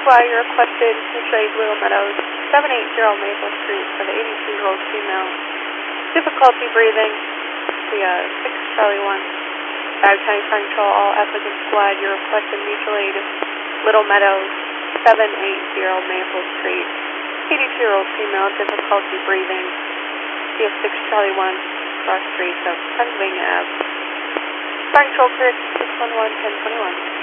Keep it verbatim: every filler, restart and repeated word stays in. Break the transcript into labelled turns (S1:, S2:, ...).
S1: Fly, you requested Mutual Little Meadows, seven eighty Maple Street for the eighty-two-year-old female. Difficulty breathing, the uh, six Charlie one. Bag County Fire Control, all applicants flight, you requested Mutual Aid Little Meadows, seven eighty Maple Street. eighty-two-year-old female, difficulty breathing, C F six Charlie one, cross streets of Pennsylvania Avenue. Fire Control cleared six one one, ten twenty-one.